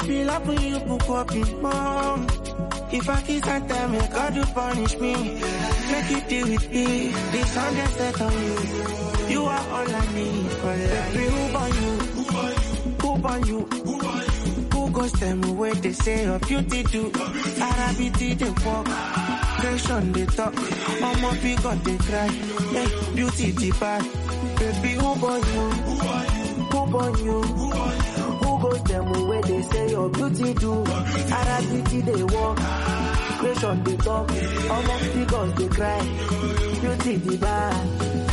feel up when you book up in mom. If I kiss and tell me, God you punish me. Make it deal with me. The sun they set on you. You are all I need for life. Baby, who born you? Who born you? Who goes them away? They say your beauty do. Arabity they walk. Creation they talk. All my people they cry. Hey, beauty the bad. Baby, who born you? Who born you? Who goes them away? They say your beauty do. Arabity they walk. Creation they talk. All my figures they cry. Beauty the bad.